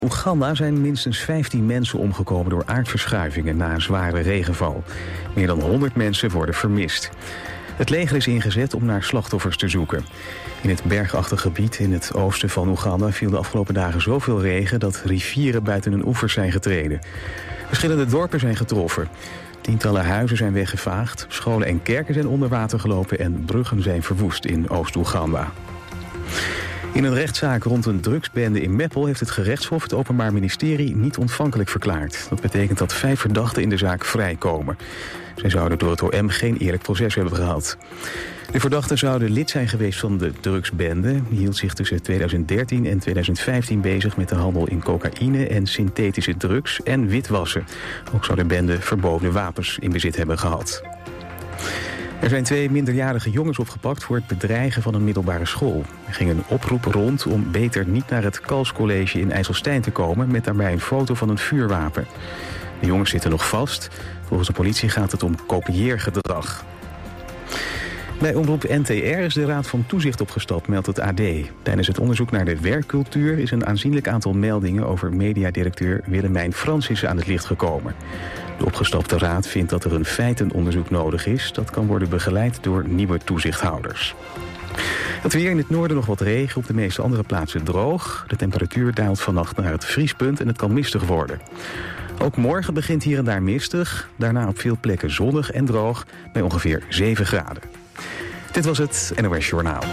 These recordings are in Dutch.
In Oeganda zijn minstens 15 mensen omgekomen door aardverschuivingen na een zware regenval. Meer dan 100 mensen worden vermist. Het leger is ingezet om naar slachtoffers te zoeken. In het bergachtig gebied in het oosten van Oeganda viel de afgelopen dagen zoveel regen dat rivieren buiten hun oevers zijn getreden. Verschillende dorpen zijn getroffen. Tientallen huizen zijn weggevaagd, scholen en kerken zijn onder water gelopen en bruggen zijn verwoest in Oost-Oeganda. In een rechtszaak rond een drugsbende in Meppel heeft het gerechtshof het Openbaar Ministerie niet ontvankelijk verklaard. Dat betekent dat 5 verdachten in de zaak vrijkomen. Zij zouden door het OM geen eerlijk proces hebben gehad. De verdachten zouden lid zijn geweest van de drugsbende. Die hield zich tussen 2013 en 2015 bezig met de handel in cocaïne en synthetische drugs en witwassen. Ook zou de bende verboden wapens in bezit hebben gehad. Er zijn 2 minderjarige jongens opgepakt voor het bedreigen van een middelbare school. Er ging een oproep rond om beter niet naar het Kalscollege in IJsselstein te komen met daarbij een foto van een vuurwapen. De jongens zitten nog vast. Volgens de politie gaat het om kopieergedrag. Bij Omroep NTR is de Raad van Toezicht opgestapt, meldt het AD. Tijdens het onderzoek naar de werkcultuur is een aanzienlijk aantal meldingen over mediadirecteur Willemijn Fransissen aan het licht gekomen. De opgestapte raad vindt dat er een feitenonderzoek nodig is. Dat kan worden begeleid door nieuwe toezichthouders. Het weer in het noorden nog wat regen, op de meeste andere plaatsen droog. De temperatuur daalt vannacht naar het vriespunt en het kan mistig worden. Ook morgen begint hier en daar mistig. Daarna op veel plekken zonnig en droog bij ongeveer 7 graden. Dit was het NOS Journaal.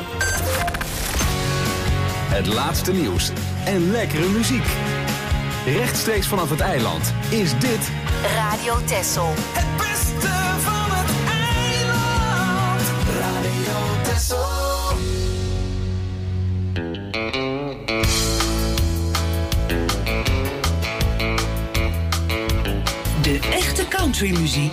Het laatste nieuws en lekkere muziek. Rechtstreeks vanaf het eiland is dit Radio Texel. Het beste van het eiland. Radio Texel. De echte countrymuziek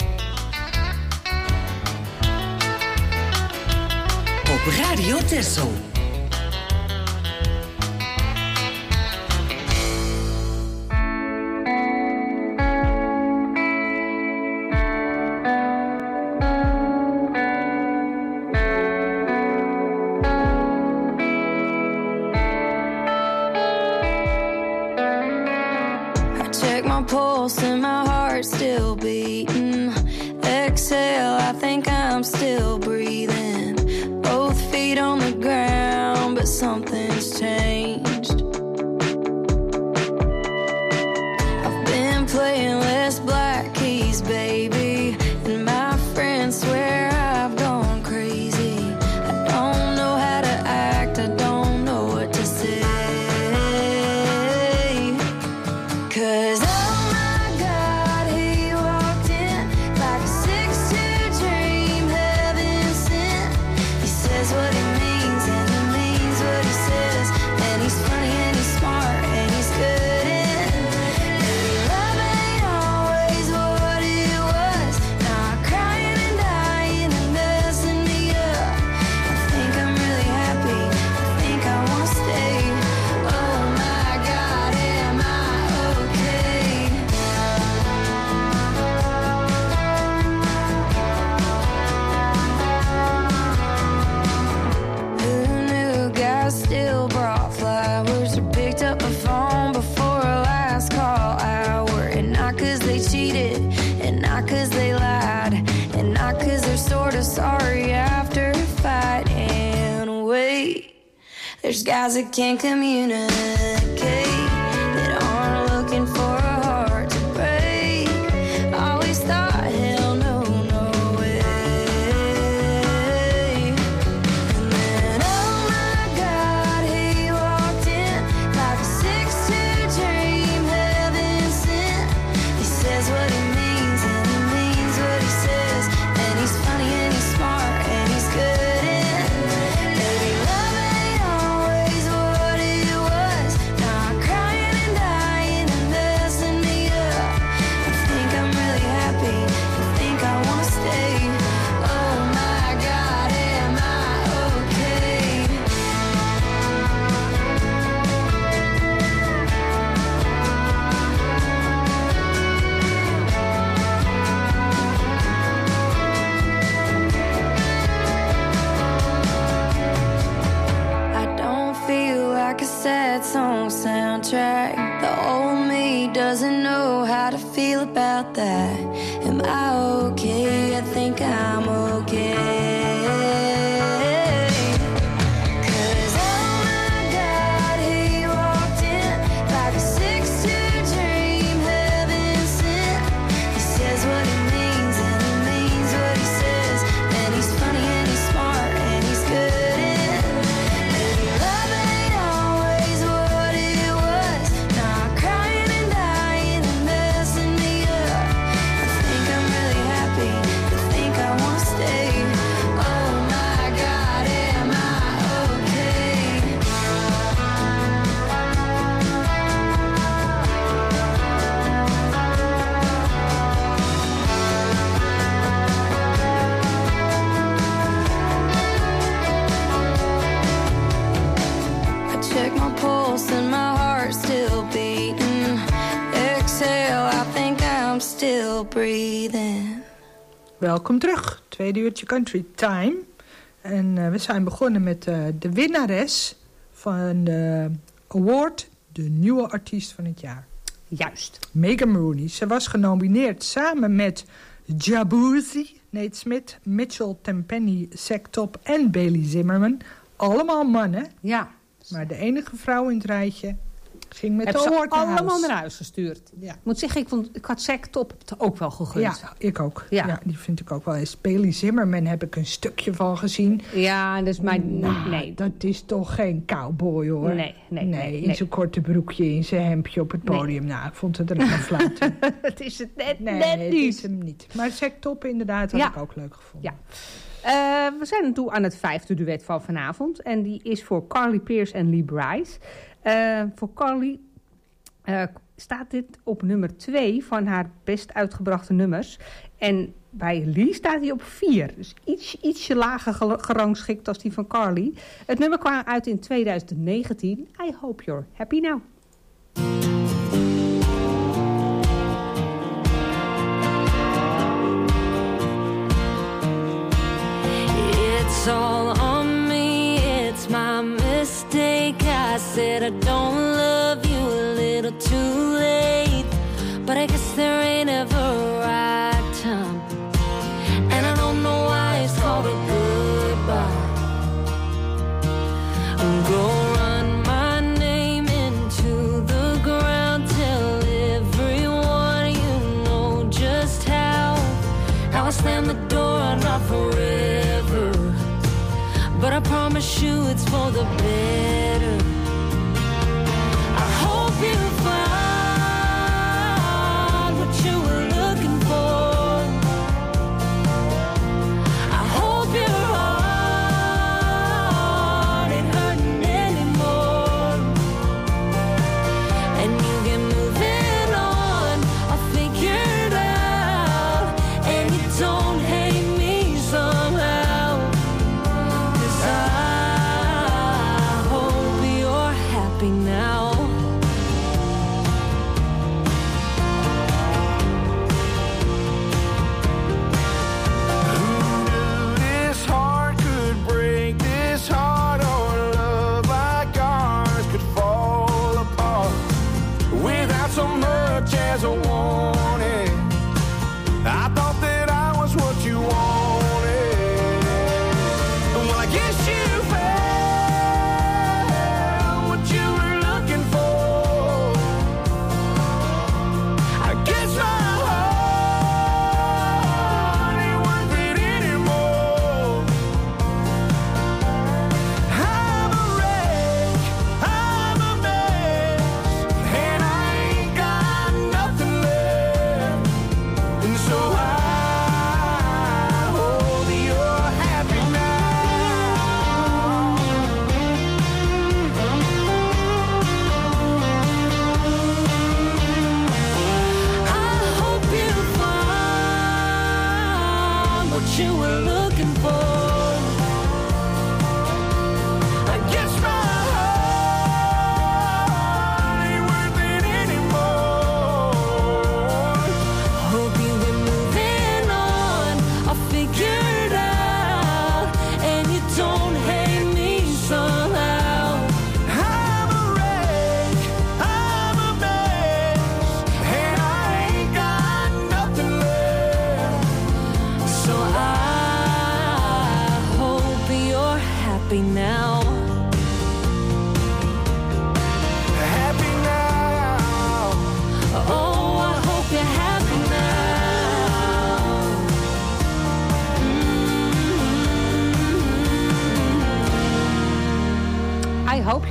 op Radio Texel. Pulse and my heart still beating. Exhale, I think I'm still breathing. Both feet on the ground, but something's changed. I've been playing less black keys, baby, and my friends swear I've gone crazy. I don't know how to act, I don't know what to say. 'Cause sorry after a fight and wait. There's guys that can't communicate, that aren't looking for a heart to break. Always thought, hell no, no way. And then, oh my God, he walked in like a 6'2" dream, heaven sent. He says what he means and he means what he says, and he's funny and he's smart and he's good and maybe love ain't always what it was. Now I cry doesn't know how to feel about that. Am I okay? I think I'm okay. Breathing. Welkom terug, tweede uurtje Country Time. En we zijn begonnen met de winnares van de award, de nieuwe artiest van het jaar. Juist. Megan Rooney. Ze was genomineerd samen met Jabouzi, Nate Smith, Mitchell Tenpenny, Zach Top en Bailey Zimmerman. Allemaal mannen. Ja. Maar de enige vrouw in het rijtje ging met Hebben de ze award naar allemaal huis. naar huis gestuurd. Ja. Ik moet zeggen, ik had Zach Top het ook wel gegund. Ja, ik ook. Ja. Ja, die vind ik ook wel eens. Bailey Zimmerman heb ik een stukje van gezien. Ja, dus mijn... Nou, nee. dat is toch geen cowboy, hoor. Nee. In zijn korte broekje, in zijn hemdje op het podium. Nou, ik vond het er helemaal fluiten. Het is het net Het niet. is hem niet. Maar Zach Top inderdaad had ik ook leuk gevonden. Ja. We zijn toe aan het 5e duet van vanavond. En die is voor Carly Pearce en Lee Brice. Voor Carly staat dit op nummer 2 van haar best uitgebrachte nummers. En bij Lee staat hij op 4. Dus ietsje lager gerangschikt als die van Carly. Het nummer kwam uit in 2019. I hope you're happy now. It's all on me, it's my mistake. I said I don't love you a little too late, but I guess there ain't ever a right time, and I don't know why it's called a goodbye. Go run my name into the ground, tell everyone you know just how I slam the door, not forever, but I promise you it's for the better. I hope you find what you were looking for. I hope your heart ain't hurting anymore, and you get moving on. I'll figure it out, and you don't hate me somehow, 'cause I hope you're happy now. This heart could break, this heart or love like ours could fall apart without so much as a warning. I thought that I was what you wanted. Well, I guess you found what you were looking for. I guess my heart ain't worth it anymore. I'm a wreck, I'm a mess, and I ain't got nothing left.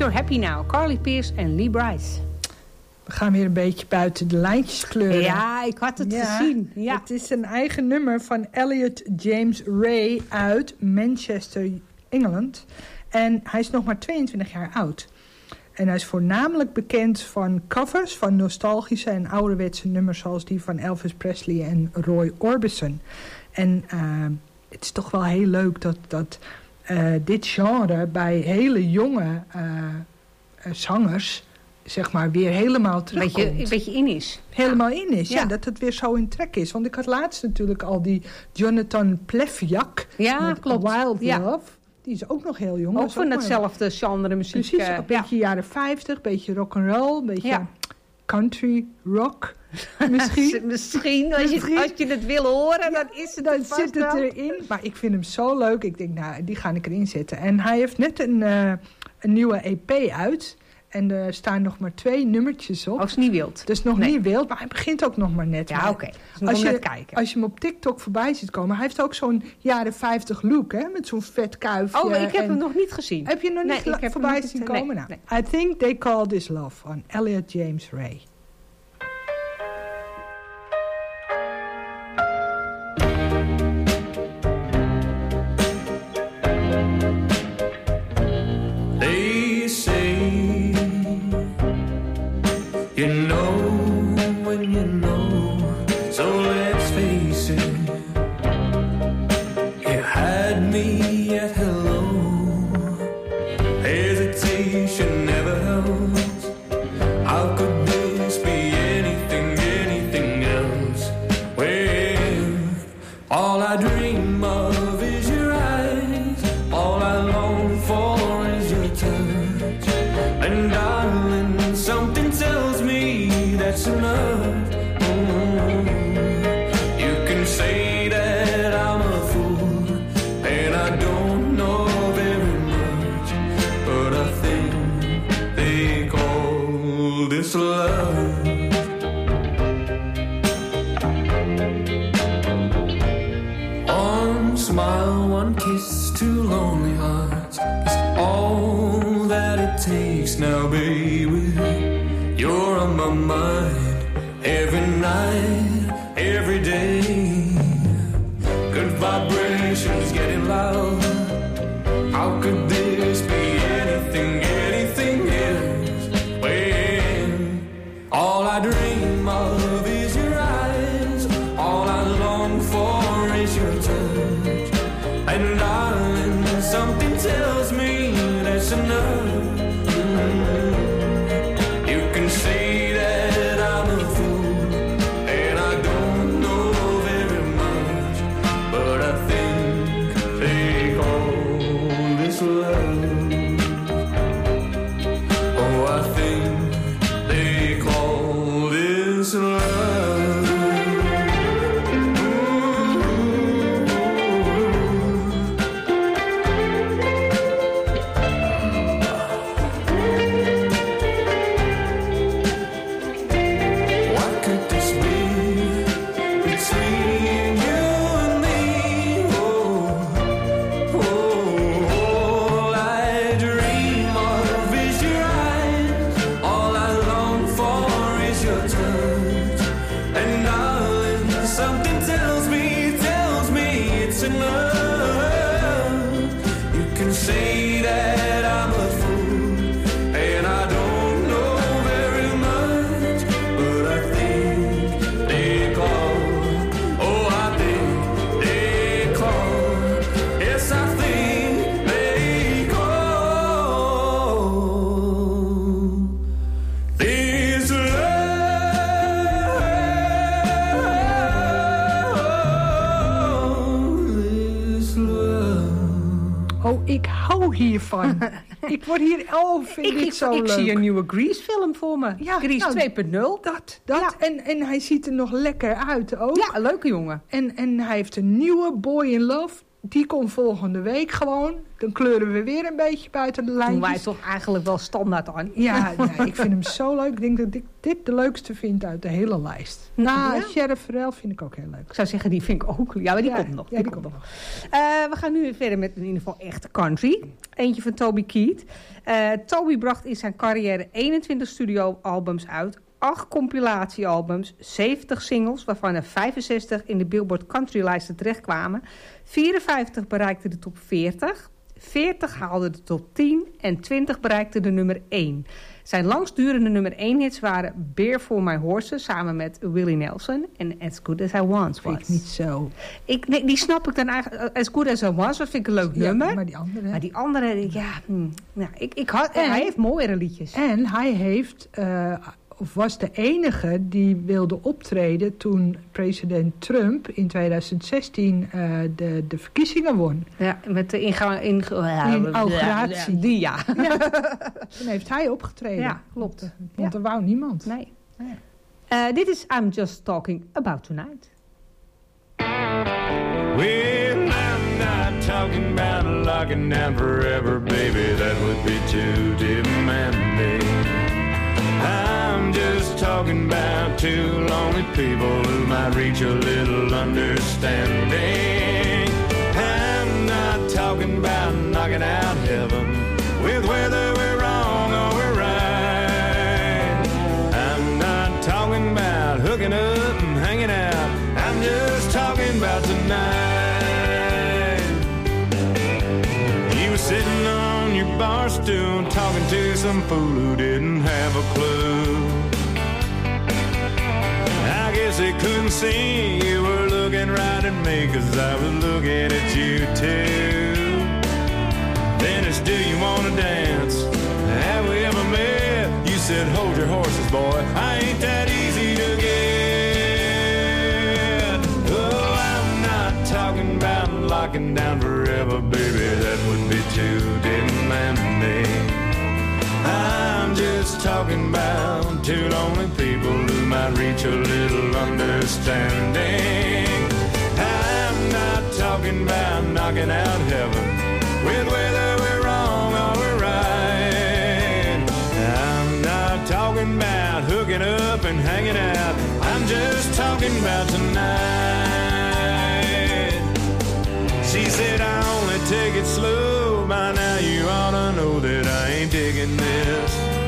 You're Happy Now. Carly Pearce en Lee Brice. We gaan weer een beetje buiten de lijntjes kleuren. Ja, ik had het gezien. Ja. Het is een eigen nummer van Elliot James Ray uit Manchester, Engeland. En hij is nog maar 22 jaar oud. En hij is voornamelijk bekend van covers van nostalgische en ouderwetse nummers zoals die van Elvis Presley en Roy Orbison. En het is toch wel heel leuk dat dit genre bij hele jonge zangers, zeg maar, weer helemaal terugkomt. Een beetje in is. Helemaal in is, Ja. ja. Dat het weer zo in trek is. Want ik had laatst natuurlijk al die Jonathan Plefjak Ja, met klopt. Wild Ja. Love. Die is ook nog heel jong. Ook Dat is van maar- hetzelfde genre muziek. Precies, een beetje jaren 50, een beetje rock'n'roll, een beetje country rock misschien. Misschien, als je het wil horen, dan is het Dan er vast zit het wel. erin. Maar ik vind hem zo leuk. Ik denk, nou, die ga ik erin zetten. En hij heeft net een nieuwe EP uit. En er staan nog maar 2 nummertjes op. Als het niet wild. Dus nog Nee. niet wild, maar hij begint ook nog maar net. Ja, Maar oké. Dus nog net kijken. Als je hem op TikTok voorbij ziet komen... hij heeft ook zo'n jaren 50 look, hè? Met zo'n vet kuifje. Oh, ik heb en- hem nog niet gezien. Heb je hem nog Nee, niet ik heb hem voorbij niet- zien nee, komen? Nou, nee. I Think They Call This Love van Elliot James Ray. They say you know when you know, so let's face it. You had me at hello. Hesitation never helps. How could this be anything else? Well, all I dream of is your eyes. All I long for is your touch. And darling, something tells me that's enough. You can say that I'm a fool, and I don't know very much, but I think they call this love. One smile, one kiss, 2 lonely hearts is all that it takes now, baby. You're on my mind every night, every day. Good vibrations getting loud. How could this be anything else? Well, all I dream of is your eyes. All I long for is your touch. And darling, something tells me that's enough. You can say that I'm a fool, and I don't know very much, but I think they call this love. Oh, I think they call this love. What could this be between you and me? Oh, all I dream of is your eyes. All I long for is your touch. And darling, something tells me it's enough. You can say that I'm a fool, and I don't know very much, but I think they call. Oh, I think they call. Yes, I think they call this love. Oh, ik hou hiervan. Ik word hier... Oh, vind ik dit zo ik leuk. zie een nieuwe Grease-film voor me. Ja, Grease nou, 2.0. Dat. Ja. En hij ziet er nog lekker uit ook. Ja, een leuke jongen. En hij heeft een nieuwe Boy in Love. die komt volgende week gewoon. Dan kleuren we weer een beetje buiten de Doen wij lijntjes. toch eigenlijk wel standaard aan. Ja, nee, ik vind hem zo leuk. Ik denk dat ik dit de leukste vind uit de hele lijst. Ja? Sheriff Farrell vind ik ook heel leuk. Ik zou zeggen, die vind ik ook. Ja, maar die komt nog. Ja, die komt nog. We gaan nu weer verder met in ieder geval echte country. Eentje van Toby Keith. Toby bracht in zijn carrière 21 studioalbums uit. 8 compilatiealbums, 70 singles, waarvan er 65 in de Billboard Countrylijsten terechtkwamen. 54 bereikten de top 40, 40 haalden de top 10 en 20 bereikten de nummer 1. Zijn langstdurende nummer 1 hits waren Beer for My Horses samen met Willie Nelson en As Good As I Once Was. Vind ik niet zo. Die snap ik dan eigenlijk. As Good As I Was, dat vind ik een leuk nummer. Maar die andere... Maar die andere, hij heeft mooiere liedjes. En hij heeft... of was de enige die wilde optreden toen president Trump in 2016 de verkiezingen won. Ja, met de inauguratie. Die, ja. Toen heeft hij opgetreden. Ja, klopt. Want er wou niemand. Nee. Dit is I'm Just Talking About Tonight. Well, I'm not talking about locking down forever, baby. That would be too demanding. I'm just talking about two lonely people who might reach a little understanding. I'm not talking about knocking out heaven with whether we're wrong or we're right. I'm not talking about hooking up and hanging out. I'm just talking about tonight. You were sitting on your bar stool talking to some fool who didn't have a clue. I guess they couldn't see you were looking right at me, 'cause I was looking at you too. Then it's, do you wanna dance? Have we ever met? You said, hold your horses, boy, I ain't that easy to get. Oh, I'm not talking about locking down forever, baby, that would be too demanding. I'm just talking about two lonely people who might reach a little understanding. I'm not talking about knocking out heaven with whether we're wrong or we're right. I'm not talking about hooking up and hanging out. I'm just talking about tonight. She said I only take it slow. By now you ought to know that I ain't digging this.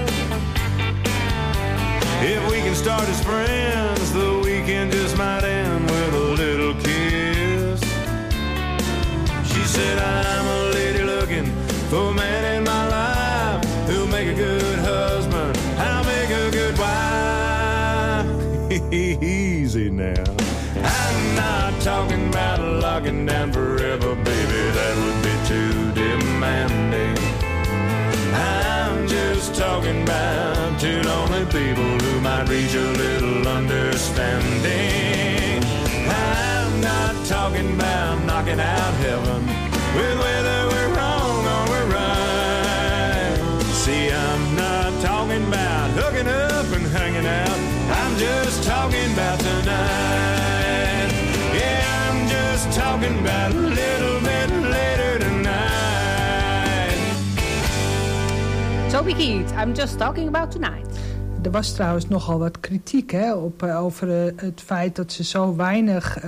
If we can start as friends, the weekend just might end with a little kiss. She said I'm a lady looking for a man in my life who'll make a good husband, I'll make a good wife. Easy now. I'm not talking about locking down forever, baby, that would be too demanding. I'm just talking about two lonely people who might reach a little understanding. I'm not talking about knocking out heaven with whether we're wrong or we're right. See, I'm not talking about hooking up and hanging out. I'm just talking about tonight. Yeah, I'm just talking about a little bit later tonight. Toby Keith, I'm Just Talking About Tonight. Er was trouwens nogal wat kritiek over het feit dat ze zo weinig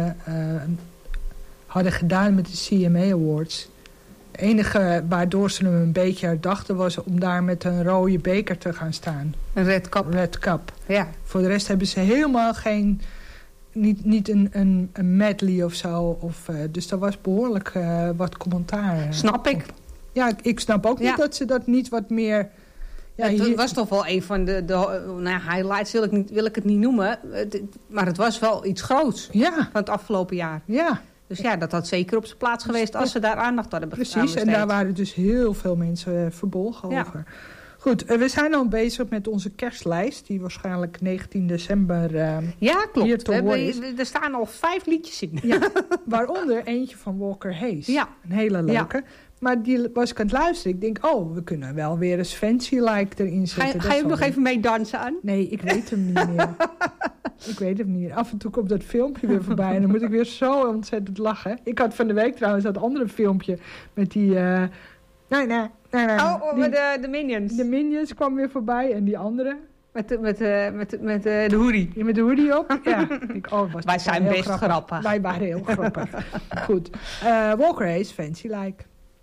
hadden gedaan met de CMA Awards. Het enige waardoor ze hem een beetje herdachten was om daar met een rode beker te gaan staan. Een red cup. Red cup. Ja. Voor de rest hebben ze helemaal geen... Niet een medley of zo. Dus er was behoorlijk wat commentaar. Snap ik. Ja, ik snap ook niet dat ze dat niet wat meer... Ja, het was toch wel een van de highlights, wil ik het niet noemen. Maar het was wel iets groots van het afgelopen jaar. Ja. Dus ja, dat had zeker op zijn plaats geweest als ze daar aandacht hadden besteed. Precies, en daar waren dus heel veel mensen verbolgen over. Goed, we zijn al bezig met onze kerstlijst, die waarschijnlijk 19 december ja, klopt. hier te horen is. Er staan al 5 liedjes in. Ja, waaronder eentje van Walker Hayes. Ja. Een hele leuke. Ja. Maar die was ik aan het luisteren. Ik denk, we kunnen wel weer eens Fancy Like erin zetten. Ga je ook nog even mee dansen aan? Nee, ik weet hem niet meer. Ik weet het niet. Af en toe komt dat filmpje weer voorbij en dan moet ik weer zo ontzettend lachen. Ik had van de week trouwens dat andere filmpje met die... Nee. De Minions. De Minions kwam weer voorbij en die andere... Met de hoodie. Ja, met de hoodie op? Ja. Wij zijn best grappig. Wij waren heel grappig. Goed. Walker Hayes, Fancy Like.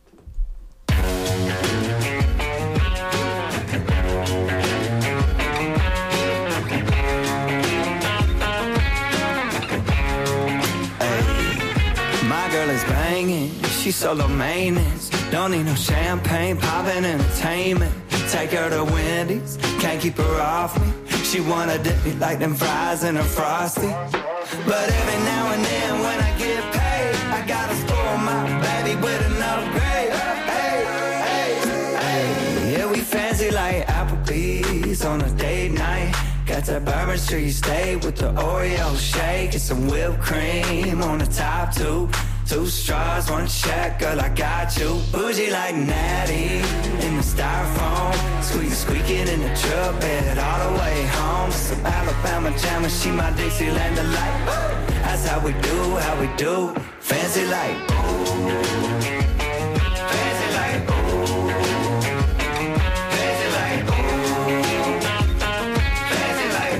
My girl is banging, she's solo maintenance. Don't need no champagne, poppin' entertainment. Take her to Wendy's, can't keep her off me. She wanna dip me like them fries in a Frosty. But every now and then when I get paid, I gotta spoil my baby with an upgrade. Hey, hey, hey. Yeah, we fancy like Applebee's on a date night. Got that Bourbon Street steak with the Oreo shake and some whipped cream on the top two. 2 straws, 1 check, girl, I got you. Bougie like Natty in the styrofoam. Squeaking in the truck bed all the way home. Some Alabama jammer, she my Dixieland delight. That's how we do, fancy like. Fancy like. Fancy like. Fancy like.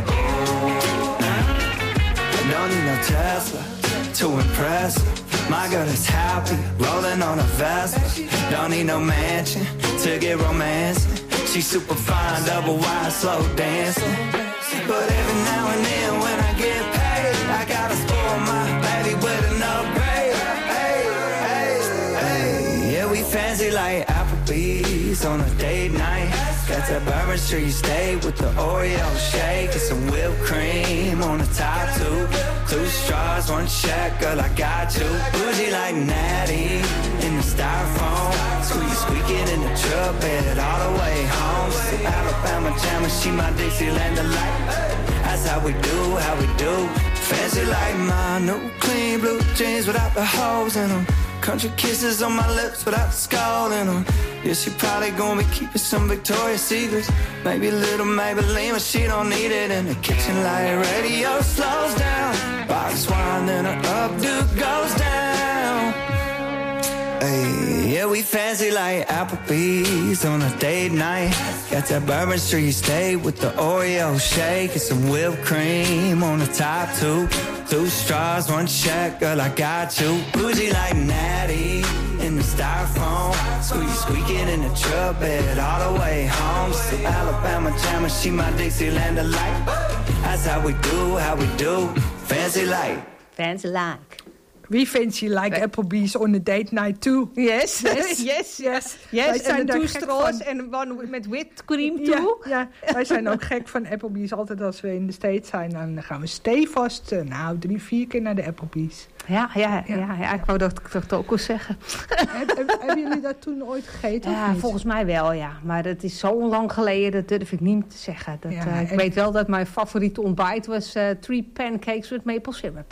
Don't need no Tesla to impress her. My girl is happy, rolling on a Vespa. Don't need no mansion to get romancing. She's super fine, double wide, slow dancing. But every now and then when I get paid, I gotta spoil my baby with an upgrade. Hey, hey, hey. Yeah, we fancy like Applebee's on a date night. Got that Bourbon Street steak with the Oreo shake and some whipped cream on the top two. 2 straws, 1 check, girl, I got you. Bougie like Natty in the styrofoam. Squeaking in the truck bed all the way home. Some Alabama jammer, she my Dixieland delight. That's how we do, fancy like my new clean blue jeans without the holes in them. Country kisses on my lips without the skull in them. Yeah, she probably gonna be keeping some Victoria's Secrets. Maybe a little Maybelline, but she don't need it. In the kitchen light radio slows down. Box wine, then her updo goes down. Hey, yeah, we fancy like Applebee's on a date night. Got that Bourbon Street steak with the Oreo shake and some whipped cream on the top two. 2 straws, 1 check, girl, I got you. Bougie like Natty in the styrofoam. Squeaking in the truck bed all the way home. Some Alabama jammer, she my Dixieland delight. That's how we do, fancy like. Fancy like. We fancy like Applebee's on a date night too. Yes. Wij zijn en 2 straws en 1 met whipped cream toe. Ja, wij zijn ook gek van Applebee's. Altijd als we in de States zijn, dan gaan we stevast 3-4 keer naar de Applebee's. Ja, ik wou dat ook al zeggen. Hebben jullie dat toen ooit gegeten? Ja, volgens mij wel, ja. Maar dat is zo lang geleden, dat durf ik niet te zeggen. Ik weet wel dat mijn favoriete ontbijt was 3 pancakes with maple syrup.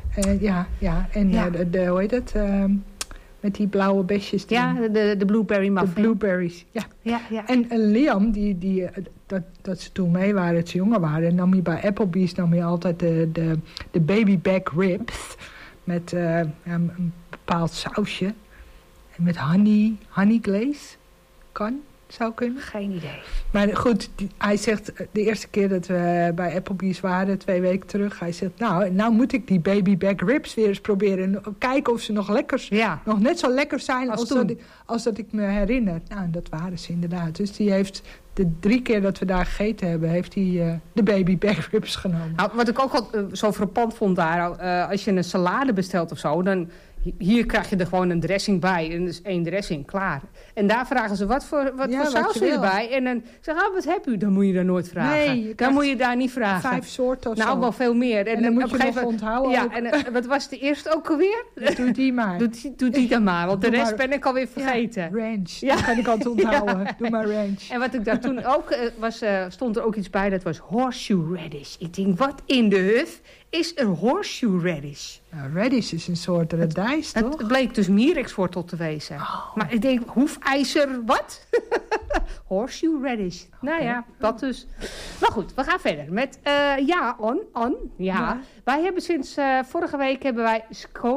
Hoe heet het? Met die blauwe besjes. De blueberry muffin. De blueberries, ja. En Liam, dat ze toen mee waren, dat ze jonger waren, nam hij bij Applebee's altijd de baby back ribs. Met een bepaald sausje. En met honey glaze. Zou kunnen. Geen idee. Maar goed, hij zegt de eerste keer dat we bij Applebee's waren, 2 weken terug. Hij zegt, nou moet ik die baby back ribs weer eens proberen. En kijken of ze nog net zo lekker zijn als dat ik me herinner. Nou, dat waren ze inderdaad. Dus die heeft de 3 keer dat we daar gegeten hebben, heeft hij de baby back ribs genomen. Nou, wat ik ook al zo frappant vond daar, als je een salade bestelt of zo, dan hier krijg je er gewoon een dressing bij. En dus 1 dressing, klaar. En daar vragen ze, wat voor saus wil je erbij? En dan zeg wat heb u? Dan moet je daar nooit vragen. Nee, dan moet je daar niet vragen. 5 soorten of zo. Nou, wel veel meer. En dan moet je nog onthouden. Ja, en wat was de eerste ook alweer? Doe die maar. Doe die dan maar, want de rest ben ik alweer vergeten. Ja, ranch. Ja. Dat kan ik altijd onthouden. Ja. Doe maar ranch. En wat ik daar toen ook stond er ook iets bij, dat was horseshoe radish. Ik denk, wat in de huf is een horseshoe radish? Nou, radish is een soort radijs, toch? Het bleek dus mirekswortel te wezen. Oh. Maar ik denk, hoefijzer, wat? Horseshoe radish. Nou ja, dat dus. Maar goed, we gaan verder met Ja. Wij hebben sinds vorige week hebben wij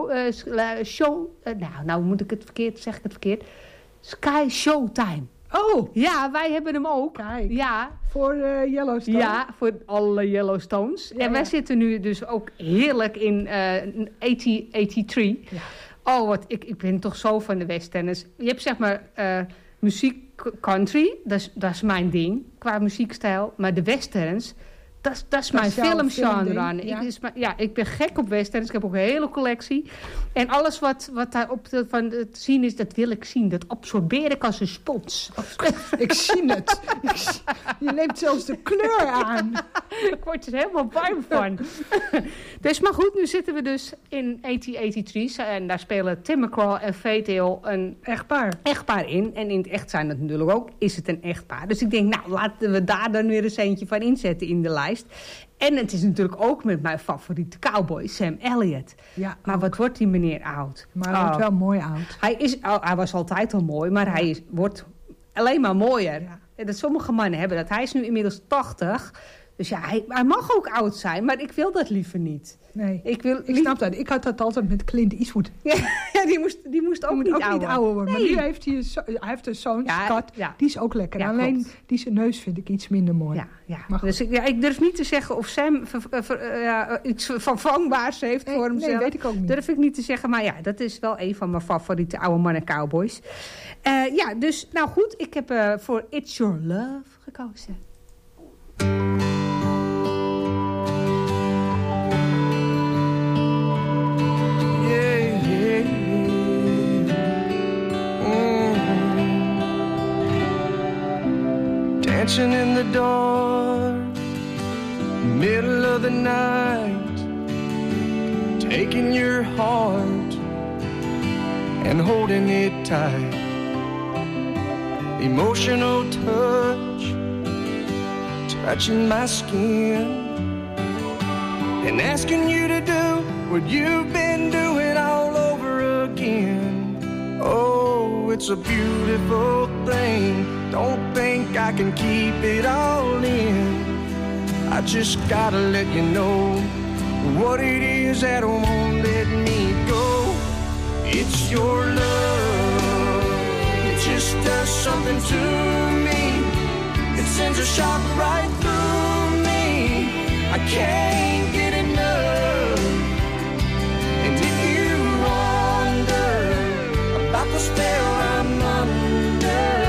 nou moet ik het verkeerd, zeg ik het verkeerd. Sky Showtime. Oh, Ja, wij hebben hem ook. kijk. Ja, Voor Yellowstone. ja, voor alle Yellowstones. Ja, En wij ja. zitten nu dus ook heerlijk in 8083. Ja. Oh, ik ben toch zo van de westerns. Je hebt zeg maar muziek country, dat is mijn ding, qua muziekstijl. Maar de westerns, dat is mijn jouw filmgenre. filmding, Ik ben gek op westerns. Ik heb ook een hele collectie. En alles wat daar op van te zien is, dat wil ik zien. Dat absorbeer ik als een spons. Ik zie het. Je neemt zelfs de kleur aan. Ik word er helemaal warm van. Dus, maar goed, nu zitten we dus in 8083. En daar spelen Tim McGraw en Faith Hill een echtpaar in. En in het echt zijn het natuurlijk ook, is het een echtpaar. Dus ik denk, nou, laten we daar dan weer eens eentje van inzetten in de lijst. En het is natuurlijk ook met mijn favoriete cowboy, Sam Elliott. Ja, Maar wat wordt die meneer oud? maar hij wordt wel mooi oud. Hij was altijd al mooi, maar hij wordt alleen maar mooier. Ja. En dat sommige mannen hebben dat. Hij is nu inmiddels 80. Dus ja, hij mag ook oud zijn, maar ik wil dat liever niet. Nee, Ik snap dat. Ik had dat altijd met Clint Eastwood. Ja, die moest ook, niet, ouder worden. Nee. Maar nu heeft hij een zoon, Ja, Scott. ja. Die is ook lekker. Ja, Alleen klopt. die zijn neus vind ik iets minder mooi. Ja. Maar goed. Dus ik durf niet te zeggen of Sam iets vervangbaars heeft voor hemzelf. Nee, weet ik ook niet. Durf ik niet te zeggen, maar ja, dat is wel een van mijn favoriete oude mannen cowboys. Dus nou goed, ik heb voor It's Your Love gekozen. Dancing in the dark, middle of the night, taking your heart and holding it tight. Emotional touch, touching my skin, and asking you to do what you've been doing all over again. Oh, it's a beautiful thing. Don't think I can keep it all in. I just gotta let you know what it is that won't let me go. It's your love. It just does something to me. It sends a shock right through me. I can't get enough. And if you wonder about the spell I'm under,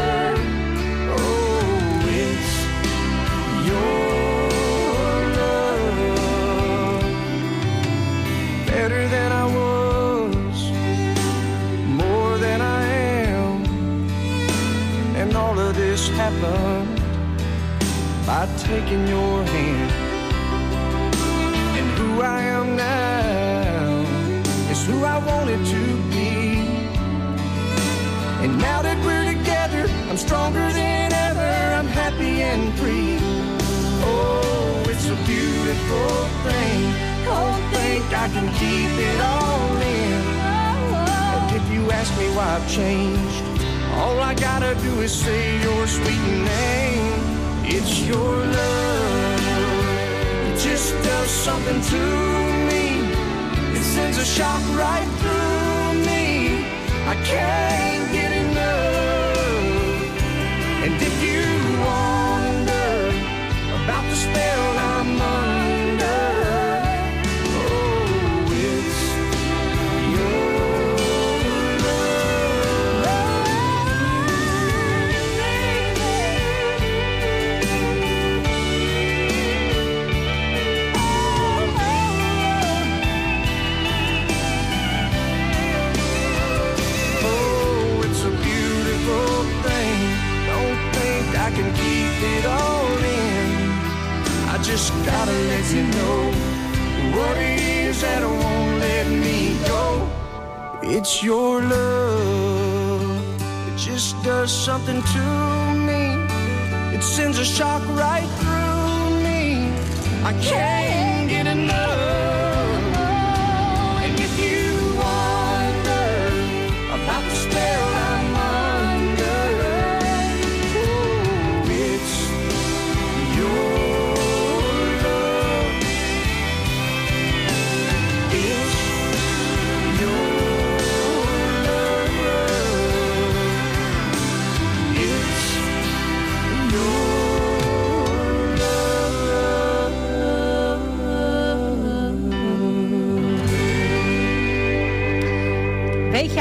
better than I was, more than I am. And all of this happened by taking your hand. And who I am now is who I wanted to be. And now that we're together, I'm stronger than ever. I'm happy and free. Oh, it's a beautiful thing. Don't think I can keep it all in. And if you ask me why I've changed, all I gotta do is say your sweet name. It's your love. It just does something to me. It sends a shock right through me. I can't get enough. And if you wonder about the spell I'm under, oh, it's your oh, it's a beautiful thing. Don't think I can keep it all in. I just gotta let you know what it is that won't let me go. It's your love. It just does something to me. It sends a shock right through me. I can't get enough. And if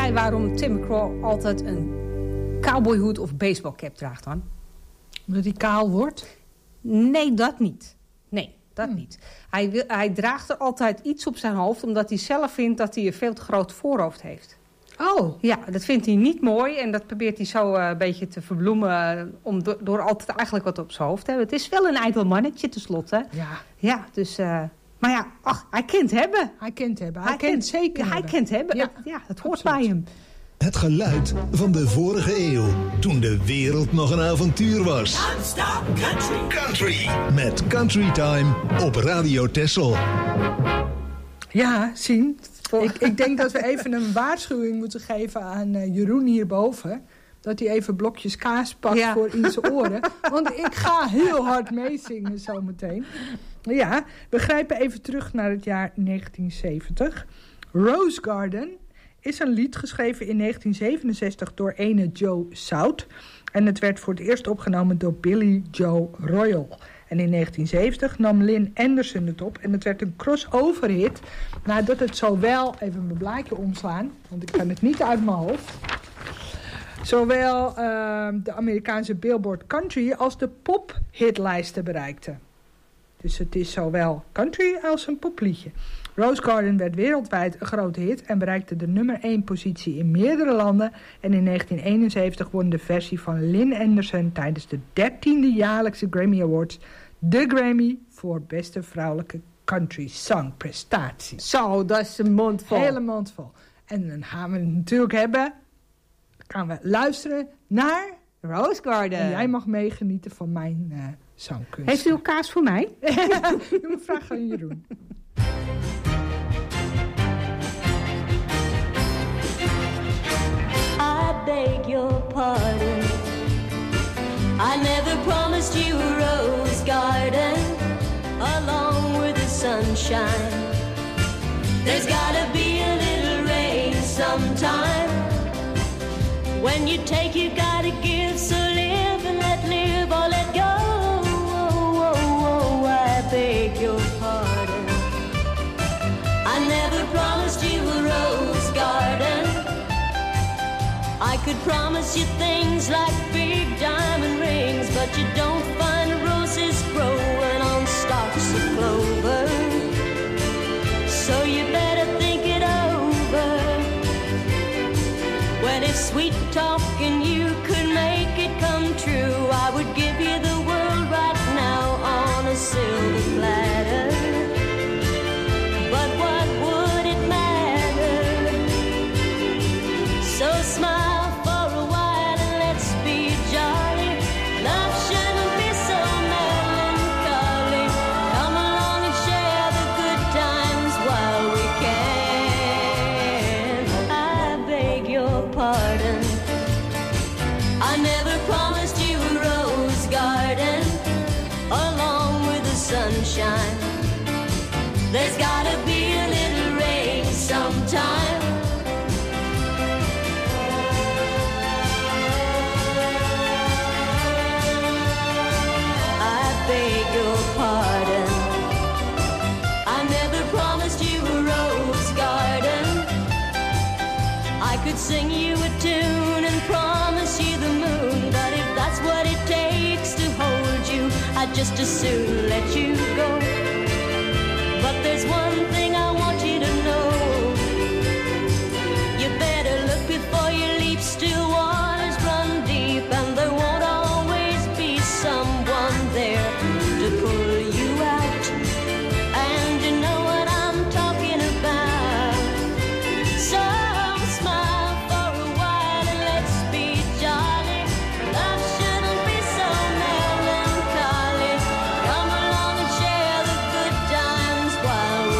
jij waarom Tim McGraw altijd een cowboyhoed of baseballcap draagt dan? Omdat hij kaal wordt? Nee, dat niet. Nee, dat niet. Hij draagt er altijd iets op zijn hoofd, omdat hij zelf vindt dat hij een veel te groot voorhoofd heeft. Oh. Ja, dat vindt hij niet mooi en dat probeert hij zo een beetje te verbloemen door altijd eigenlijk wat op zijn hoofd te hebben. Het is wel een ijdel mannetje tenslotte. Ja. Ja, dus... maar ja, hij kent hebben. Hij kent hebben. Hij kent zeker ja, hij hebben. kent hebben. Ja, het hoort absoluut. bij hem. Het geluid van de vorige eeuw, toen de wereld nog een avontuur was. Non-stop country. Country. Met Country Time op Radio Texel. Ja, Sien. Ik denk dat we even een waarschuwing moeten geven aan Jeroen hierboven. Dat hij even blokjes kaas pakt voor in zijn oren. Want ik ga heel hard meezingen zometeen. Ja, we grijpen even terug naar het jaar 1970. Rose Garden is een lied geschreven in 1967 door ene Joe South. En het werd voor het eerst opgenomen door Billy Joe Royal. En in 1970 nam Lynn Anderson het op. En het werd een crossover hit. Nadat het zowel, even mijn blaadje omslaan, want ik kan het niet uit mijn hoofd. Zowel de Amerikaanse Billboard Country als de pop-hitlijsten bereikte. Dus het is zowel country als een popliedje. Rose Garden werd wereldwijd een grote hit en bereikte de nummer 1 positie in meerdere landen. En in 1971 won de versie van Lynn Anderson tijdens de 13e jaarlijkse Grammy Awards de Grammy voor beste vrouwelijke country song prestatie. Zo, dat is een mond vol. Hele mond vol. En dan gaan we het natuurlijk hebben. Gaan we luisteren naar Rose Garden. En jij mag meegenieten van mijn zangkunst. Heeft u ook kaas voor mij? Doe een vraag aan Jeroen. I beg your pardon. I never promised you a rose garden along with the sunshine. There's gotta be a little rain sometime. When you take, you gotta give. So live and let live or let go. I beg your pardon. I never promised you a rose garden. I could promise you things like big diamond rings, but you don't find roses growing on stalks of clover. So you better think it over. Well, if sweet talking you could make it come true, I would give you the world right now on a silver platter. But what would it matter? So smile for a while and let's be jolly. Love shouldn't be so melancholy. Come along and share the good times while we can. I beg your pardon. I never promised you a rose garden along with the sunshine. There's gotta be a little rain sometime. I beg your pardon. I never promised you a rose garden. I could sing you a tune and promise you the moon, but if that's what it takes to hold you, I'd just as soon let you go. But there's one thing I want you to know. You better look before you leap. Still waters run deep, and there won't always be someone there to pull you out. And you know what I'm talking about. So smile for a while and let's be jolly. Love shouldn't be so melancholy. Come along and share the good times while we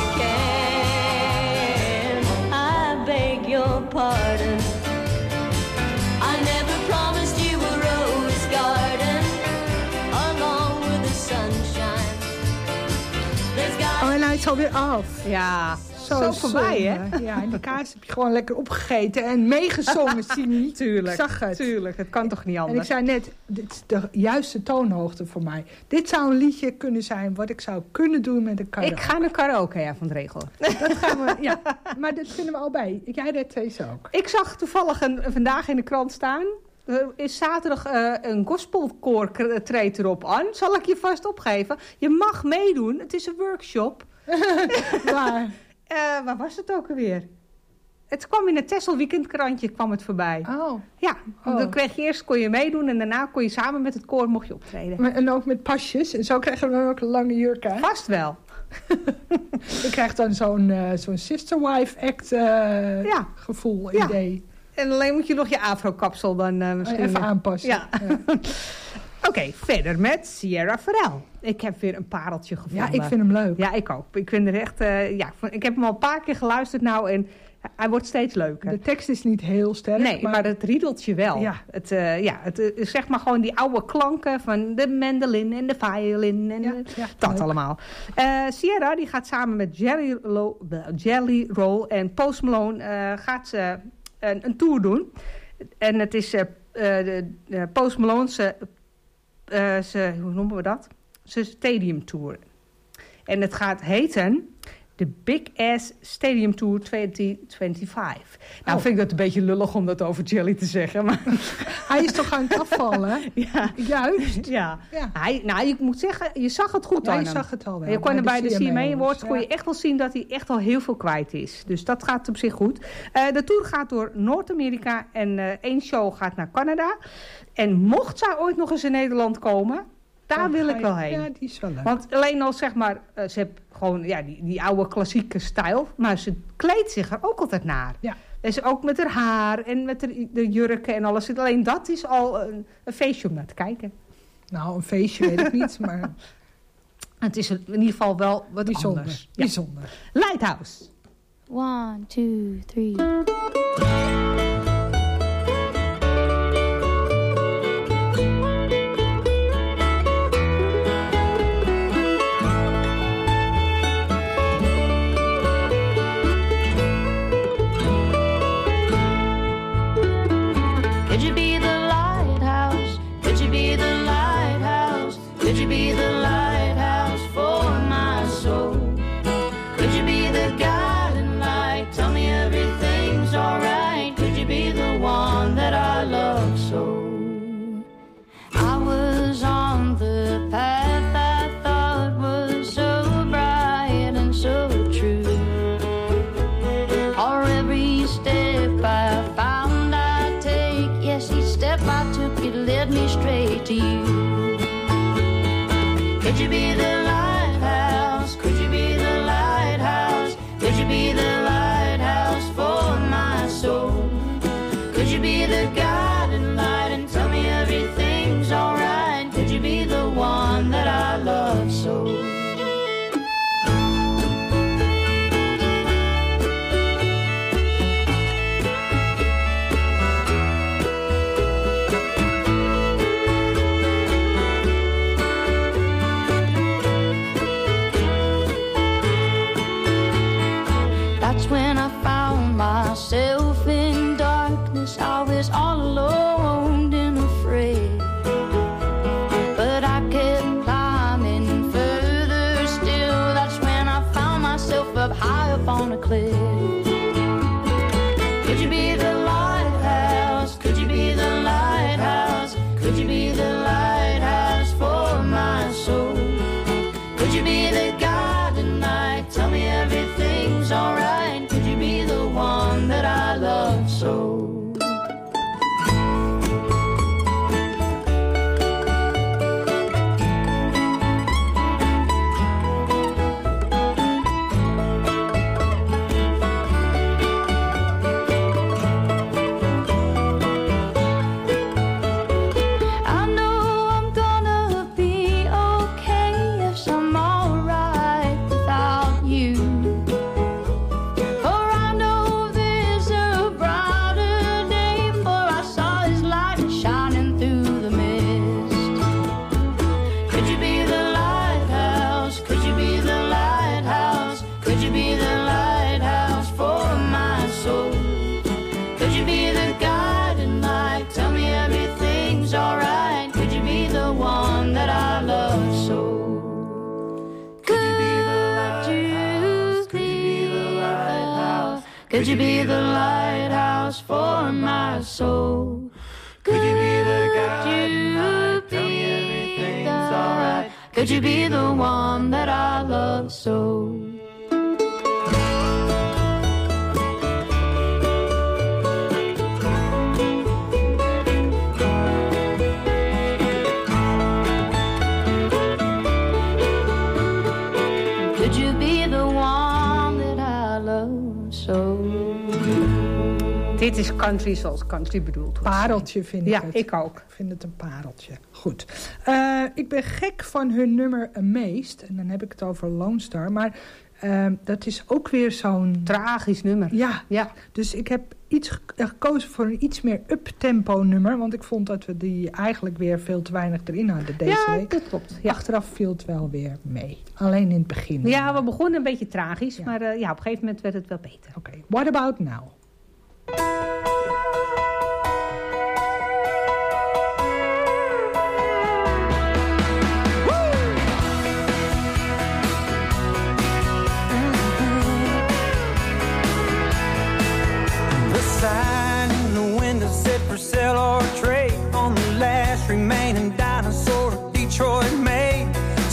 can. I beg your pardon. I never promised you a rose garden along with the sunshine. There's got Oh, en hij is alweer af. Ja, zo voorbij, hè? zonde. Ja, en die kaas heb je gewoon lekker opgegeten en meegezongen, Simi. Tuurlijk, Ik zag het. tuurlijk. Het kan toch niet En ik anders? zei net, dit is de juiste toonhoogte voor mij. Dit zou een liedje kunnen zijn wat ik zou kunnen doen met een karaoke. Ik ga een karaokeavond regelen. Dat gaan we, ja. Maar dat vinden we al bij. Jij deed deze ook. Ik zag toevallig vandaag in de krant staan. Er is zaterdag een gospelkoor treedt erop aan. Zal ik je vast opgeven? Je mag meedoen. Het is een workshop. Waar was het ook alweer? Het kwam in het Texel weekendkrantje kwam het voorbij. Oh. Ja, dan kreeg je eerst kon je meedoen en daarna kon je samen met het koor mocht je optreden. En ook met pasjes. En zo krijgen we dan ook een lange jurk aan. Vast wel. Ik krijg dan zo'n sister wife act gevoel, idee. En alleen moet je nog je afro-kapsel dan misschien... Even aanpassen. Ja. Oké, verder met Sierra Farrell. Ik heb weer een pareltje gevonden. Ja, ik vind hem leuk. Ja, ik ook. Ik vind er echt... ik heb hem al een paar keer geluisterd nou en hij wordt steeds leuker. De tekst is niet heel sterk. Nee, maar het riedeltje wel. Ja. Het is zeg maar gewoon die oude klanken van de mandolin en de violin en dat leuk. Allemaal. Sierra die gaat samen met Jelly Roll en Post Malone gaat ze een tour doen. En het is Post Malone's hoe noemen we dat? Zijn stadium tour. En het gaat heten de Big Ass Stadium Tour 2025. Nou vind ik dat een beetje lullig om dat over Jelly te zeggen. Maar hij is toch aan het afvallen? Ja. Juist. Ja. Je moet zeggen, je zag het goed aan hem. Je zag het al wel. Je kon er bij de CMA Awards kon je echt wel zien dat hij echt al heel veel kwijt is. Dus dat gaat op zich goed. De tour gaat door Noord-Amerika en 1 show gaat naar Canada. En mocht zij ooit nog eens in Nederland komen, daar wil ik wel heen. Ja, die is wel leuk. Want alleen al zeg maar, ze heeft gewoon die oude klassieke stijl, maar ze kleedt zich er ook altijd naar. Ja. Dus ook met haar haar en met de jurken en alles. Alleen dat is al een feestje om naar te kijken. Nou, een feestje weet ik niet, maar... Het is in ieder geval wel wat bijzonder. Anders. Ja. Bijzonder. Lighthouse. 1, 2, 3. Could you be the lighthouse? Could you be the lighthouse? Could you be the lighthouse for my soul? Could you be the guiding light? Tell me everything's alright. Could you be the one that I love so? I was on the path I thought was so bright and so true. For every step I found I'd take, yes, each step I took, it led me straight to you. Could you be the lighthouse? Could you be the lighthouse? Could you be the lighthouse for my soul? Could you be the guiding light and tell me everything's alright? Could you be the one that I love so? That's when I found myself in darkness. I was all alone and afraid, but I kept climbing further still. That's when I found myself up high up on a cliff. Could you be the lighthouse? Could you be the lighthouse? Could you be the lighthouse for my soul? Could you be the guiding light? Tell me everything's alright. Could you be the one that I love so? I know I'm gonna be okay if I'm alright without you. For I know there's a brighter day, for I saw his light shining through the mist. Could you be the lighthouse? Could you be the lighthouse? Could you be the lighthouse Could you be the lighthouse for my soul? Could you be the guide? Tell me everything's alright. Could you be the one that I love so? Could you be the one that I love so? Dit is country zoals country bedoeld wordt. Pareltje vind ik Ja, het. ik ook. Ik vind het een pareltje. Goed. Ik ben gek van hun nummer Amazed. En dan heb ik het over Lone Star. Maar dat is ook weer zo'n... Tragisch nummer. Ja. Dus ik heb gekozen voor een iets meer up-tempo nummer. Want ik vond dat we die eigenlijk weer veel te weinig erin hadden deze week. Dat klopt. Ja. Achteraf viel het wel weer mee. Alleen in het begin. Ja, we begonnen een beetje tragisch. Ja. Maar op een gegeven moment werd het wel beter. Oké. What about now? Sign in the window said for sale or trade on the last remaining dinosaur Detroit made.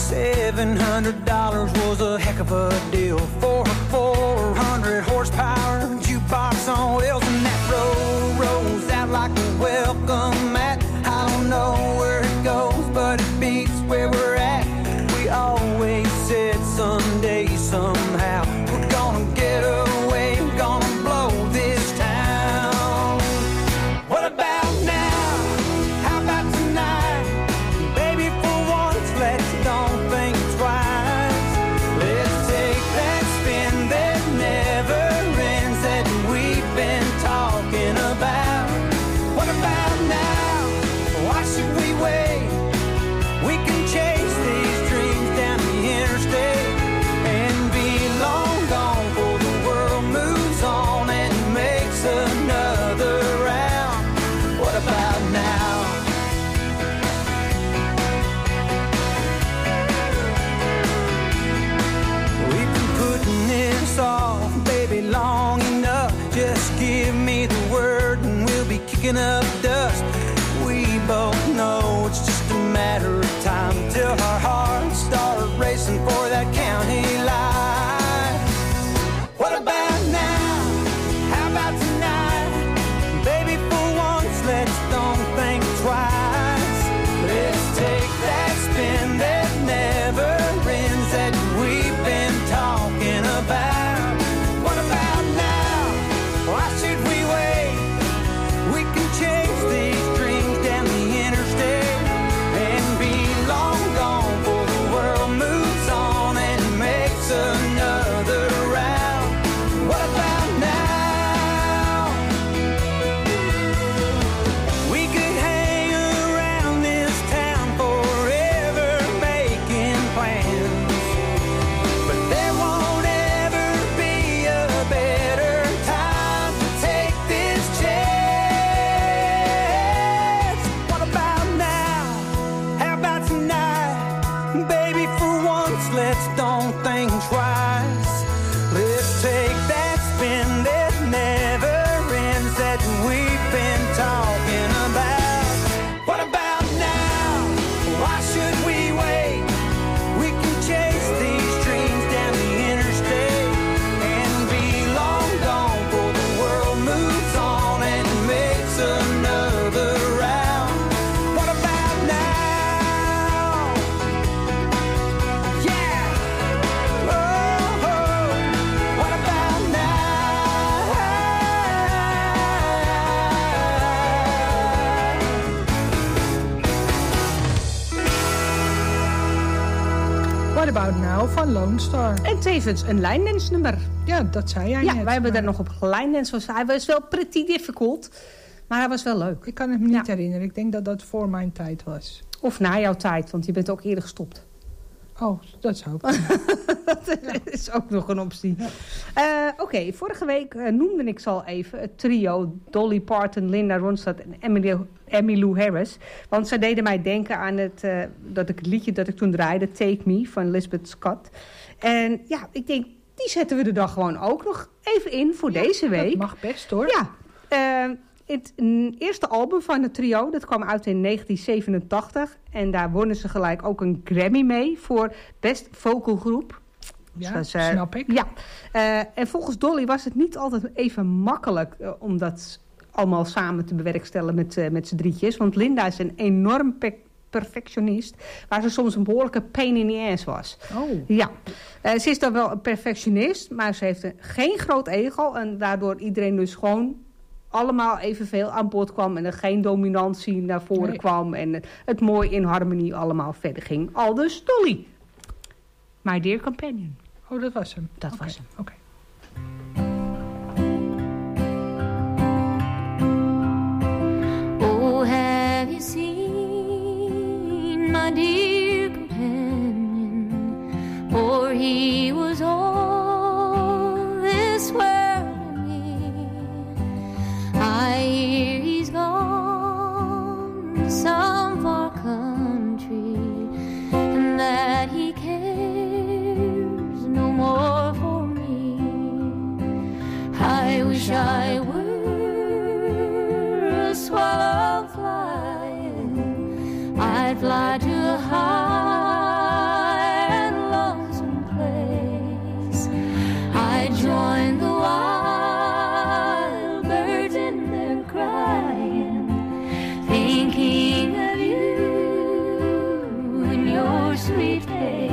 $700 was a heck of a deal for a 400 horsepower jukebox on wheels, and that road rolls out like a welcome mat. I don't know where it goes, but it beats where we're at. We always said someday, somehow, we're gonna get away, we're gonna blow this town. What about now? How about tonight? Baby, for once, let's don't think twice. Let's take that spin that never ends that we've been talking about. What about now? Why should we wait? We can chase these dreams down the interstate and be long gone before the world moves on and makes another round. What about now? We've been putting this off, baby, long enough. Just give me the word and we'll be kicking up dust. We both know it's just a matter of time till our hearts start racing for that county line. What about now? How about tonight? Baby, for once, let's don't think twice. Let's take that spin that never ends that we've been talking about. What about now? Why should we wait? We can chase these dreams down the interstate and be long gone before the world moves on and makes another round. What about now? We could hang around this town forever making plans, but there won't ever be a better time to take this chance. What about now? How about tonight? Baby, for once, let's don't think twice. Let's take that spin that never ends that we've been talking about. What about now? Why should we wait? We can chase these dreams down the interstate and be long gone before the world moves on and makes another round. What about now? Yeah. Oh, what about now? What about now van Lone Star. En tevens een lijndensnummer. Ja, dat zei jij net. Ja, wij hebben maar daar nog op gelijndens. Hij was wel pretty difficult, maar hij was wel leuk. Ik kan het me niet herinneren. Ik denk dat dat voor mijn tijd was. Of na jouw tijd, want je bent ook eerder gestopt. Oh, dat zou ook. Dat is ook nog een optie. Oké, vorige week noemde ik ze al even het trio Dolly Parton, Linda Ronstadt en Emmylou Harris. Want zij deden mij denken aan het liedje dat ik toen draaide, Take Me, van Elizabeth Scott. En ja, ik denk, die zetten we er dan gewoon ook nog even in voor deze week. Dat mag best hoor. Ja, het eerste album van het trio, dat kwam uit in 1987. En daar wonnen ze gelijk ook een Grammy mee voor Best Vocal Group. Ja, snap ik. Ja, en volgens Dolly was het niet altijd even makkelijk om dat allemaal samen te bewerkstelligen met z'n drietjes. Want Linda is een enorm perfectionist, waar ze soms een behoorlijke pain in the ass was. Oh. Ja, ze is dan wel een perfectionist, maar ze heeft geen groot ego. En daardoor iedereen dus gewoon allemaal evenveel aan bod kwam. En er geen dominantie naar voren kwam. En het mooi in harmonie allemaal verder ging. Aldus Dolly. My Dear Companion. Oh, dat was hem. Dat was hem. Oké. Oh, have you seen my dear companion? For he was all this world to me. I hear he's gone to some far country, and that he cares no more for me. I wish I were a swallow flying. I'd fly to a high and lonesome place. I'd join the wild birds in their crying, thinking of you and your sweet face.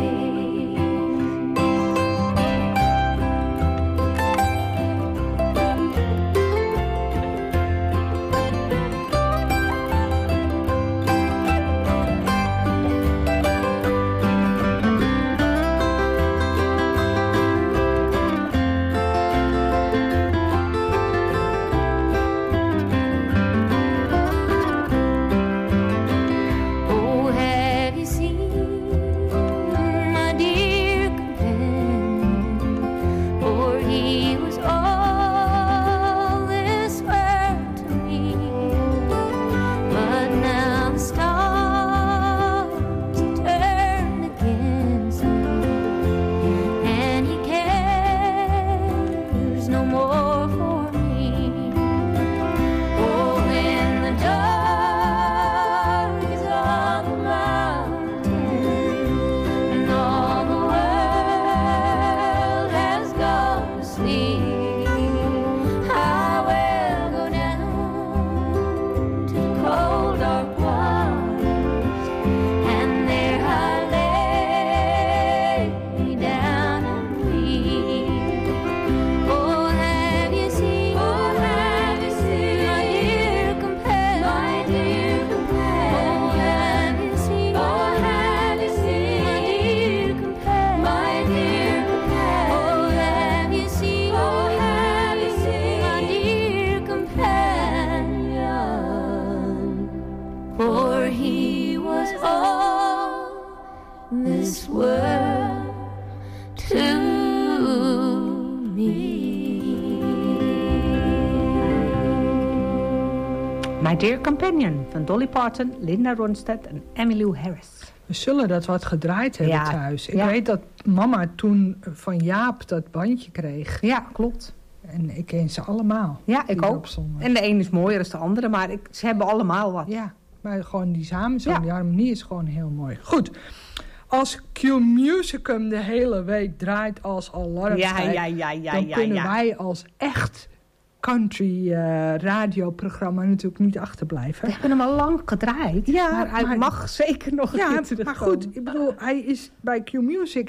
My Dear Companion van Dolly Parton, Linda Ronstadt en Emmylou Harris. We zullen dat wat gedraaid hebben thuis. Ik weet dat mama toen van Jaap dat bandje kreeg. Ja, klopt. En ik ken ze allemaal. Ja, ik ook. En de een is mooier dan de andere, maar ze hebben allemaal wat. Ja, maar gewoon die samenzang, die harmonie is gewoon heel mooi. Goed. Als Q-Musicum de hele week draait als alarmschijf, dan kunnen wij als echt country radioprogramma natuurlijk niet achterblijven. We hebben hem al lang gedraaid. Ja, maar hij mag zeker nog een keer maar goed, ik bedoel, hij is bij Q-Music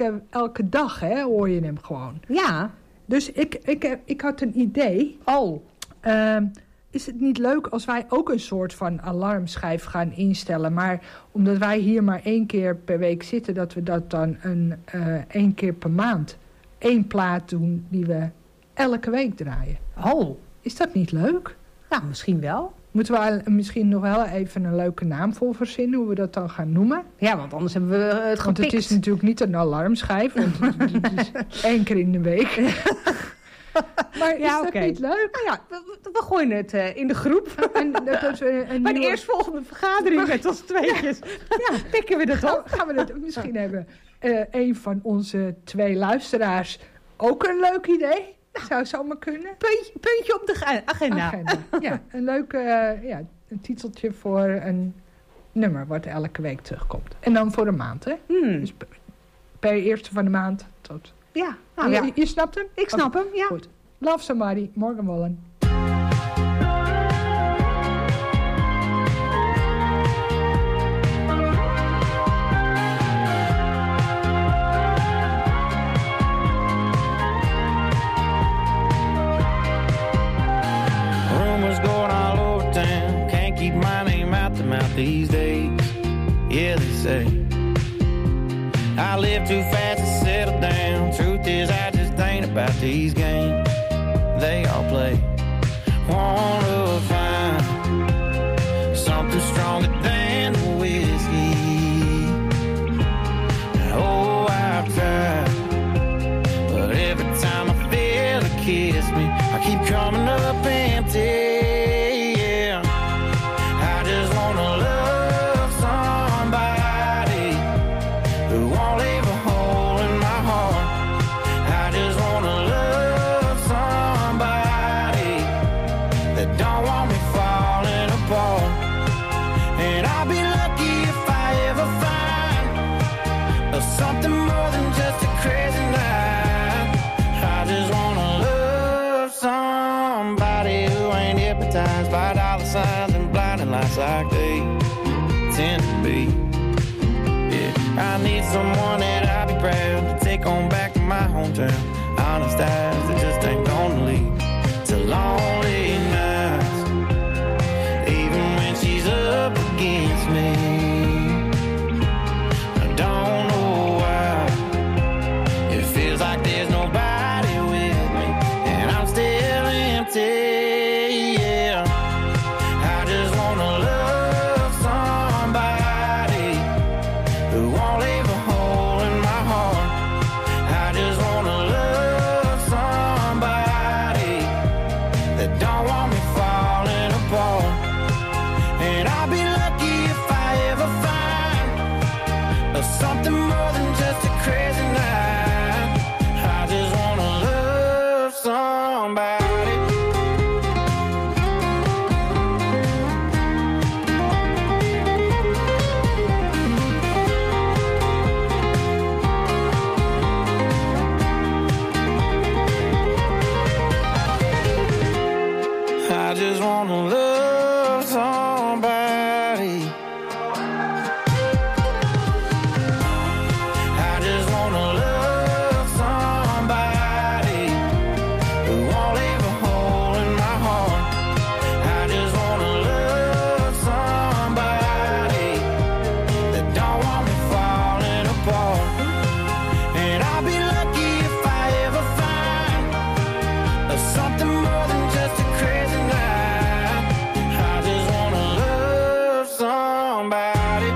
elke dag, hè, hoor je hem gewoon. Ja. Dus ik had een idee. Oh. Is het niet leuk als wij ook een soort van alarmschijf gaan instellen? Maar omdat wij hier maar 1 keer per week zitten, dat we dat dan 1 keer per maand 1 plaat doen die we elke week draaien. Oh. Is dat niet leuk? Nou, misschien wel. Moeten we misschien nog wel even een leuke naam voor verzinnen, hoe we dat dan gaan noemen? Ja, want anders hebben we het gepikt. Want het is natuurlijk niet een alarmschijf, want het is 1 keer in de week. Maar is dat niet leuk? Nou ja, we gooien het in de groep. Bij de eerstvolgende vergadering met ons tweetjes. Ja, pikken we dat op. Gaan we dat misschien hebben. Een van onze 2 luisteraars Ook een leuk idee. Zou zomaar kunnen. Puntje op de agenda. Ja, een leuk een titeltje voor een nummer wat elke week terugkomt. En dan voor een maand, hè? Dus per eerste van de maand tot... Ja. Je snapt hem? Ik snap hem, ja. Goed. Love Somebody, Morgan Wallen. Rumors going all over town. Can't keep my name out the mouth these days. Yeah, they say I live too fast to settle down. Truth is, I just ain't about these games they all play. Wanna find something stronger than the whiskey. Oh, I've tried, but every time I feel a kiss me, I keep coming up empty. Yeah, I just wanna love somebody who won't leave a hole in my heart. I just wanna love somebody that don't want me falling apart. And I'll be lucky if I ever find something more than just a crazy night. I just wanna love somebody who ain't hypnotized by dollar signs and blinding lights like they tend to be. Yeah, I need someone that I'll be proud to take on back to my hometown. Honest eyes that just ain't gonna lead to lonely nights, even when she's up against me. I don't know why it feels like there's nobody with me, and I'm still empty. Yeah, I just wanna love somebody who won't leave a hole in my heart. I just wanna love somebody that don't want me falling apart. And I'll be lucky if I ever find something more than just a crazy night. I just wanna love somebody. I just wanna love somebody. I just wanna love somebody who won't leave a hole in my heart. I just wanna love somebody that don't want me falling apart. And I'll be lucky if I ever find something more than just a crazy night. I just wanna love somebody.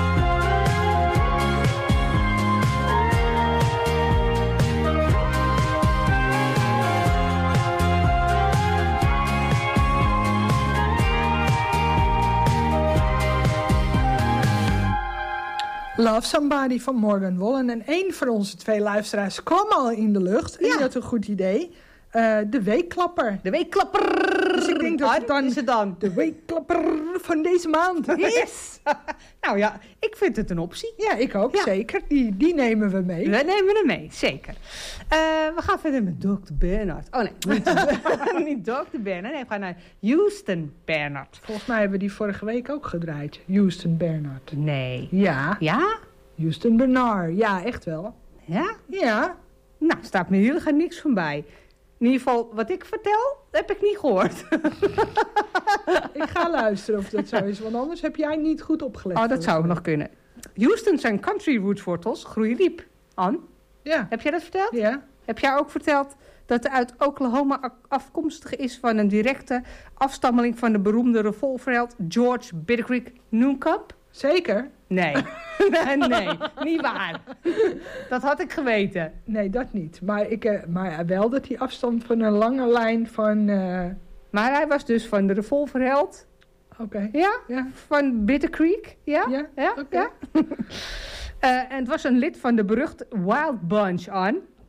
Love Somebody van Morgan Wallen. En één van onze twee luisteraars kwam al in de lucht. En die had een goed idee. De weekklapper. De weekklapper. Dus ik denk dat het dan, is het dan de weekklapper van deze maand is. Nou ja, ik vind het een optie. Ja, ik ook, Ja. zeker. Die nemen we mee. We nemen hem mee, zeker. We gaan verder met Dr. Bernard. Oh nee, niet Dr. Bernard. Nee, we gaan naar Houston Bernard. Volgens mij hebben we die vorige week ook gedraaid. Houston Bernard. Nee. Ja. Ja? Houston Bernard. Ja, echt wel. Ja? Ja. Nou, staat me hier gaan niks van bij. In ieder geval, wat ik vertel, heb ik niet gehoord. Ik ga luisteren of dat zo is, want anders heb jij niet goed opgelet. Oh, dat zou ook nog kunnen. Houston zijn country roots wortels groeien diep. Ann, Ja. heb jij dat verteld? Ja. Heb jij ook verteld dat hij uit Oklahoma afkomstig is van een directe afstammeling van de beroemde revolverheld George Bittercreek Noonkap? Zeker. Nee. nee, niet waar. Dat had ik geweten. Nee, dat niet. Maar wel dat hij afstand van een lange lijn van... Maar hij was dus van de revolverheld. Oké. Ja? Ja. Van Bittercreek. Ja? Ja? Ja? Oké. Ja? En het was een lid van de beruchte Wild Bunch aan.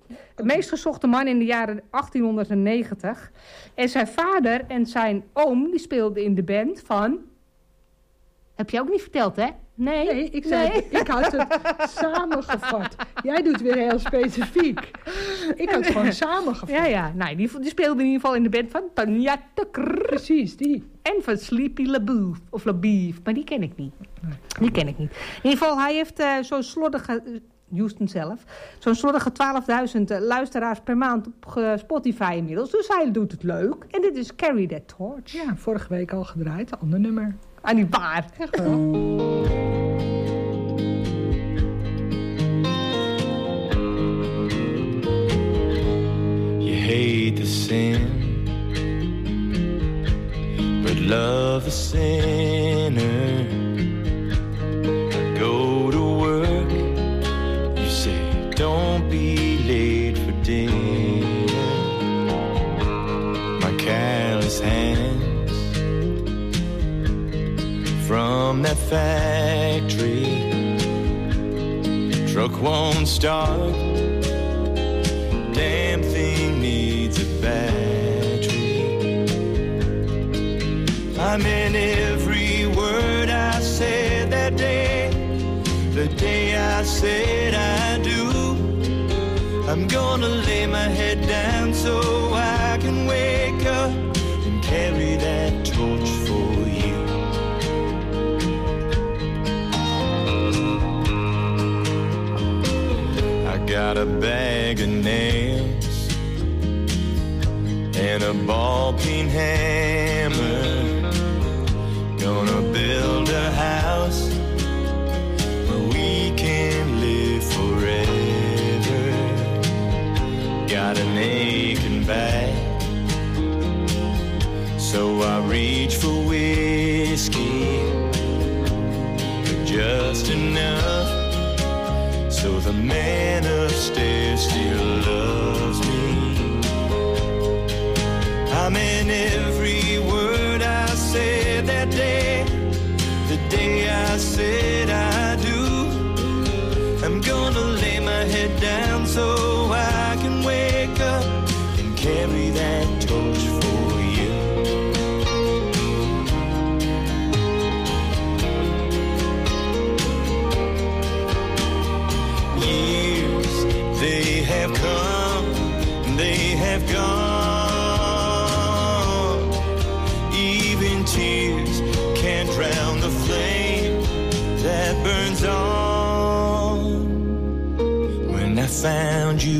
De meest gezochte man in de jaren 1890. En zijn vader en zijn oom die speelden in de band van... Heb je ook niet verteld, hè? Nee, ik zei, ik had het samengevat. Jij doet weer heel specifiek. Ik had het gewoon samengevat. Ja. Nou, die speelde in ieder geval in de band van Tanja Tucker. Precies, die. En van Sleepy LaBeouf. Of LaBeouf, maar die ken ik niet. Die ken ik niet. In ieder geval, hij heeft zo'n slordige... Houston zelf. Zo'n slordige 12.000 luisteraars per maand op Spotify inmiddels. Dus hij doet het leuk. En dit is Carry That Torch. Ja, vorige week al gedraaid. Een ander nummer. Ah, niet waar. Echt wel. You hate the sin, but love a sinner. Go to work, you say don't be late for dinner. My careless hands from that factory, truck won't start, damn thing needs a battery. I meant every word I said that day, the day I said I do. I'm gonna lay my head down so I can wake up and carry that torch for you. I got a bag of nails and a ball-peen hammer. Gonna build a house where we can live forever. Got an aching back, so I reach for whiskey, just enough so the man upstairs still loves me. I meant every word I said that day, the day I said I do. I'm gonna lay my head down so I can wake up and carry that torch for you. Years, they have come, they have gone. Even tears can't drown the flame that burns on. When I found you,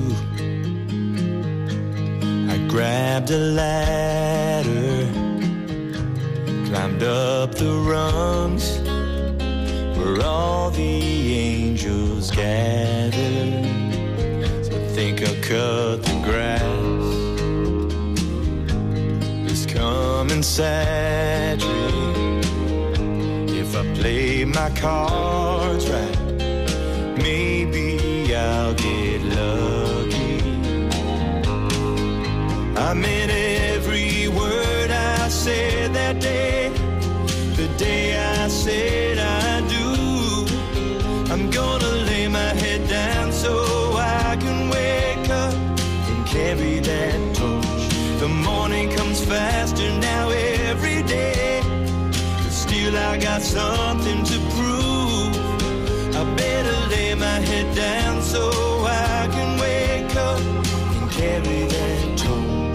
I grabbed a ladder, climbed up the rungs where all the angels gather. So I think I'll cut the grass this coming Saturday. If I play my cards right, maybe I'll get lucky. I meant every word I said that day, the day I said I do. I'm gonna lay my head down so I can wake up and carry that torch. The morning comes faster now every day, but still I got something to prove. I better lay my head down so I can wake up and carry that torch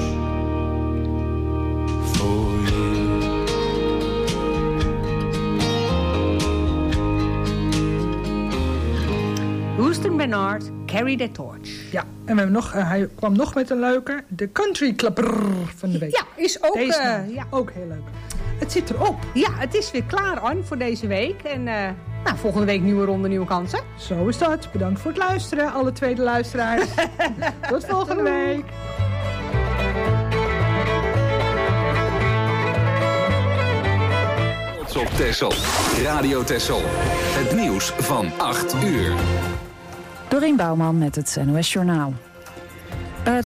for you. Houston Bernard, Carry That Torch. Ja, en we hebben nog, hij kwam nog met een leuke. De Country Clubber van de week. Ja, is ook, ook heel leuk. Het zit erop. Ja, het is weer klaar, Ann, voor deze week. En volgende week nieuwe ronde, nieuwe kansen. Zo is dat. Bedankt voor het luisteren, alle tweede luisteraars. Tot volgende week. Op Texel. Radio Texel. Het nieuws van 8 uur. Dorien Bouwman met het NOS Journaal.